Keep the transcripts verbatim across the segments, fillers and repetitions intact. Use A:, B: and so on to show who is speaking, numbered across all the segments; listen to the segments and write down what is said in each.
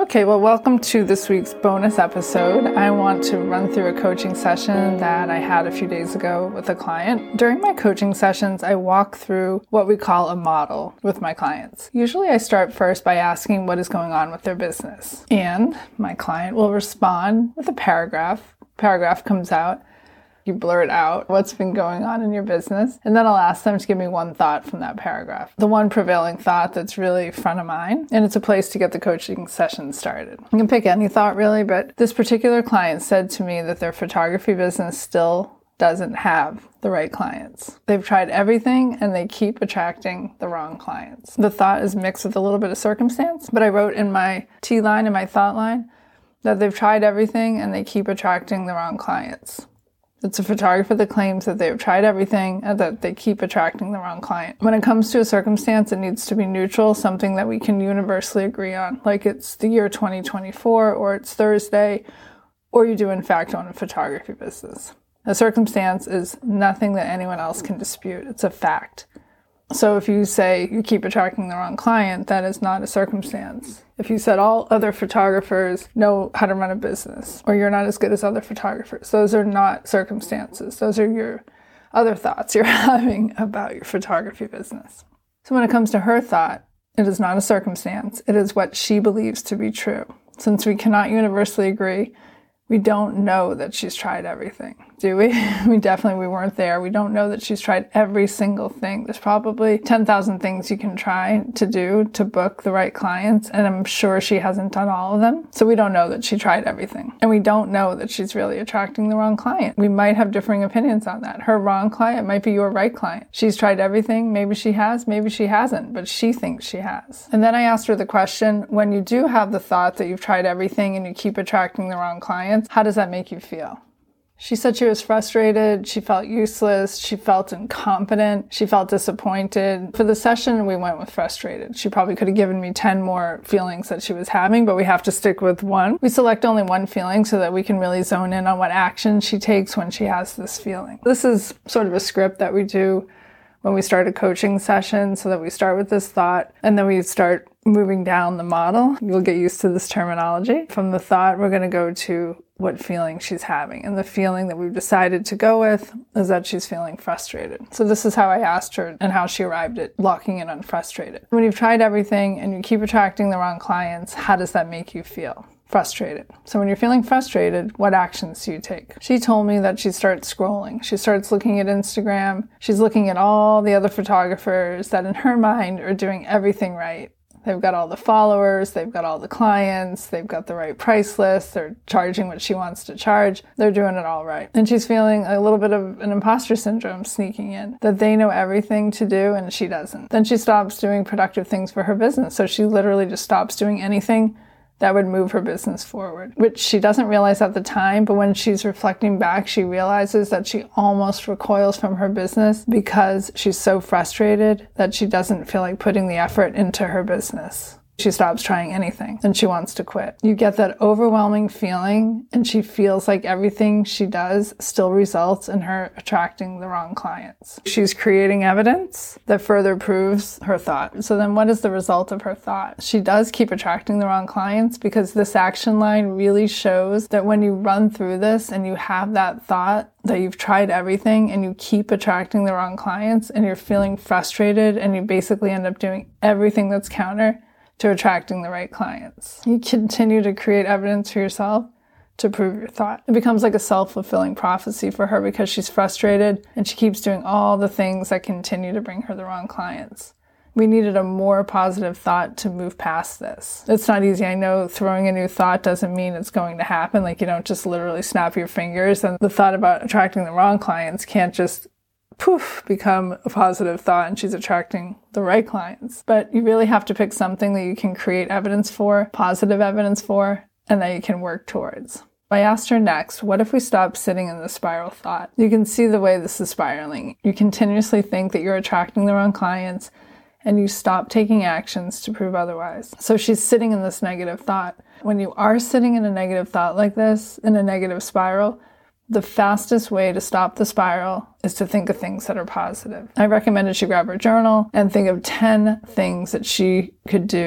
A: Okay, well, welcome to this week's bonus episode. I want to run through a coaching session that I had a few days ago with a client. During my coaching sessions, I walk through what we call a model with my clients. Usually I start first by asking what is going on with their business. And my client will respond with a paragraph. Paragraph comes out. You blur it out, what's been going on in your business, and then I'll ask them to give me one thought from that paragraph. The one prevailing thought that's really front of mind, and it's a place to get the coaching session started. You can pick any thought really, but this particular client said to me that their photography business still doesn't have the right clients. They've tried everything and they keep attracting the wrong clients. The thought is mixed with a little bit of circumstance, but I wrote in my T line, in my thought line, that they've tried everything and they keep attracting the wrong clients. It's a photographer that claims that they've tried everything and that they keep attracting the wrong client. When it comes to a circumstance, it needs to be neutral, something that we can universally agree on, like it's the year twenty twenty-four, or it's Thursday, or you do in fact own a photography business. A circumstance is nothing that anyone else can dispute. It's a fact. So if you say you keep attracting the wrong client, that is not a circumstance. If you said all other photographers know how to run a business, or you're not as good as other photographers, those are not circumstances. Those are your other thoughts you're having about your photography business. So when it comes to her thought, it is not a circumstance. It is what she believes to be true. Since we cannot universally agree, we don't know that she's tried everything, do we? We definitely, we weren't there. We don't know that she's tried every single thing. There's probably ten thousand things you can try to do to book the right clients, and I'm sure she hasn't done all of them. So we don't know that she tried everything. And we don't know that she's really attracting the wrong client. We might have differing opinions on that. Her wrong client might be your right client. She's tried everything. Maybe she has, maybe she hasn't, but she thinks she has. And then I asked her the question, when you do have the thought that you've tried everything and you keep attracting the wrong client, how does that make you feel? She said she was frustrated, she felt useless, she felt incompetent, she felt disappointed. For the session, we went with frustrated. She probably could have given me ten more feelings that she was having, but we have to stick with one. We select only one feeling so that we can really zone in on what action she takes when she has this feeling. This is sort of a script that we do when we start a coaching session, so that we start with this thought and then we start moving down the model. You'll get used to this terminology. From the thought, we're going to go to what feeling she's having. And the feeling that we've decided to go with is that she's feeling frustrated. So this is how I asked her and how she arrived at locking in on frustrated. When you've tried everything and you keep attracting the wrong clients, how does that make you feel? Frustrated. So when you're feeling frustrated, what actions do you take? She told me that she starts scrolling. She starts looking at Instagram. She's looking at all the other photographers that in her mind are doing everything right. They've got all the followers, they've got all the clients, they've got the right price list, they're charging what she wants to charge, they're doing it all right. And she's feeling a little bit of an imposter syndrome sneaking in, that they know everything to do and she doesn't. Then she stops doing productive things for her business, so she literally just stops doing anything that would move her business forward, which she doesn't realize at the time, but when she's reflecting back, she realizes that she almost recoils from her business because she's so frustrated that she doesn't feel like putting the effort into her business. She stops trying anything and she wants to quit. You get that overwhelming feeling and she feels like everything she does still results in her attracting the wrong clients. She's creating evidence that further proves her thought. So then what is the result of her thought? She does keep attracting the wrong clients because this action line really shows that when you run through this and you have that thought that you've tried everything and you keep attracting the wrong clients and you're feeling frustrated and you basically end up doing everything that's counter to attracting the right clients. You continue to create evidence for yourself to prove your thought. It becomes like a self-fulfilling prophecy for her because she's frustrated and she keeps doing all the things that continue to bring her the wrong clients. We needed a more positive thought to move past this. It's not easy. I know throwing a new thought doesn't mean it's going to happen. Like you don't just literally snap your fingers, and the thought about attracting the wrong clients can't just poof, become a positive thought and she's attracting the right clients. But you really have to pick something that you can create evidence for, positive evidence for, and that you can work towards. I asked her next, what if we stop sitting in the spiral thought? You can see the way this is spiraling. You continuously think that you're attracting the wrong clients and you stop taking actions to prove otherwise. So she's sitting in this negative thought. When you are sitting in a negative thought like this, in a negative spiral, the fastest way to stop the spiral is to think of things that are positive. I recommended she grab her journal and think of ten things that she could do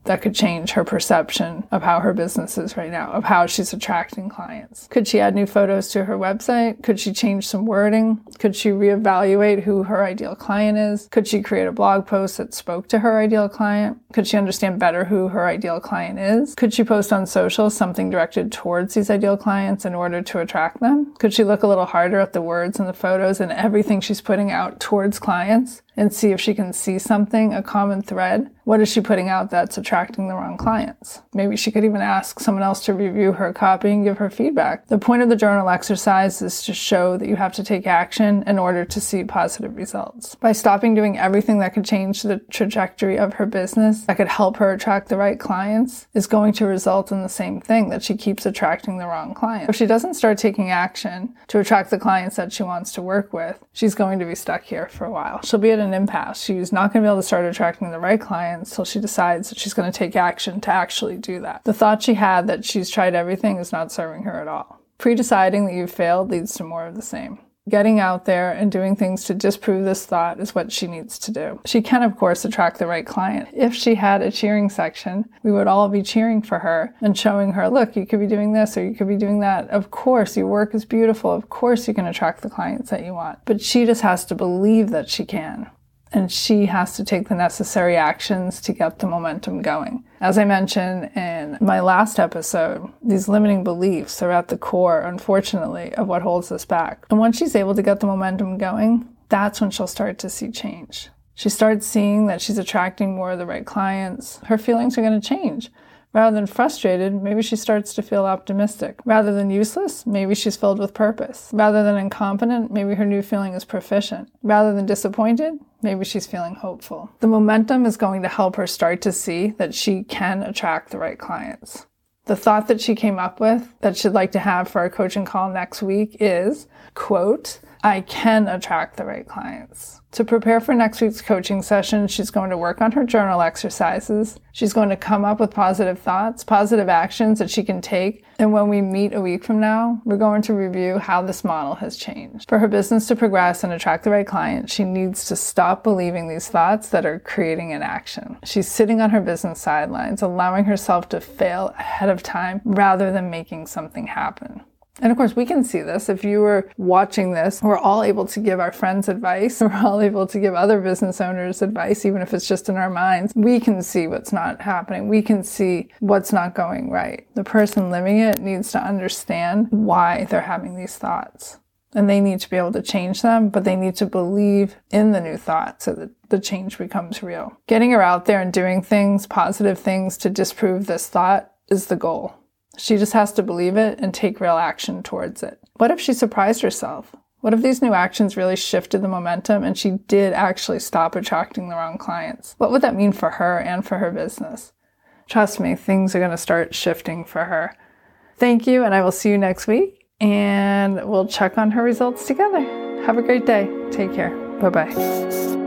A: that could change her perception of how her business is right now, of how she's attracting clients? Could she add new photos to her website? Could she change some wording? Could she reevaluate who her ideal client is? Could she create a blog post that spoke to her ideal client? Could she understand better who her ideal client is? Could she post on social something directed towards these ideal clients in order to attract them? Could she look a little harder at the words and the photos and everything she's putting out towards clients and see if she can see something, a common thread? What is she putting out that's attracting the wrong clients? Maybe she could even ask someone else to review her copy and give her feedback. The point of the journal exercise is to show that you have to take action in order to see positive results. By stopping doing everything that could change the trajectory of her business, that could help her attract the right clients, is going to result in the same thing, that she keeps attracting the wrong clients. If she doesn't start taking action to attract the clients that she wants to work with, she's going to be stuck here for a while. She'll be at an impasse. She's not going to be able to start attracting the right clients until she decides that she's going to take action to actually do that. The thought she had that she's tried everything is not serving her at all. Pre-deciding that you've failed leads to more of the same. Getting out there and doing things to disprove this thought is what she needs to do. She can, of course, attract the right client. If she had a cheering section, we would all be cheering for her and showing her, look, you could be doing this or you could be doing that. Of course, your work is beautiful. Of course, you can attract the clients that you want. But she just has to believe that she can. And she has to take the necessary actions to get the momentum going. As I mentioned in my last episode, these limiting beliefs are at the core, unfortunately, of what holds us back. And once she's able to get the momentum going, that's when she'll start to see change. She starts seeing that she's attracting more of the right clients. Her feelings are going to change. Rather than frustrated, maybe she starts to feel optimistic. Rather than useless, maybe she's filled with purpose. Rather than incompetent, maybe her new feeling is proficient. Rather than disappointed, maybe she's feeling hopeful. The momentum is going to help her start to see that she can attract the right clients. The thought that she came up with that she'd like to have for our coaching call next week is, quote, I can attract the right clients. To prepare for next week's coaching session, she's going to work on her journal exercises. She's going to come up with positive thoughts, positive actions that she can take. And when we meet a week from now, we're going to review how this model has changed. For her business to progress and attract the right client, she needs to stop believing these thoughts that are creating an action. She's sitting on her business sidelines, allowing herself to fail ahead of time rather than making something happen. And of course, we can see this. If you were watching this, we're all able to give our friends advice. We're all able to give other business owners advice, even if it's just in our minds. We can see what's not happening. We can see what's not going right. The person living it needs to understand why they're having these thoughts. And they need to be able to change them, but they need to believe in the new thought so that the change becomes real. Getting her out there and doing things, positive things to disprove this thought is the goal. She just has to believe it and take real action towards it. What if she surprised herself? What if these new actions really shifted the momentum and she did actually stop attracting the wrong clients? What would that mean for her and for her business? Trust me, things are going to start shifting for her. Thank you, and I will see you next week, and we'll check on her results together. Have a great day. Take care. Bye-bye.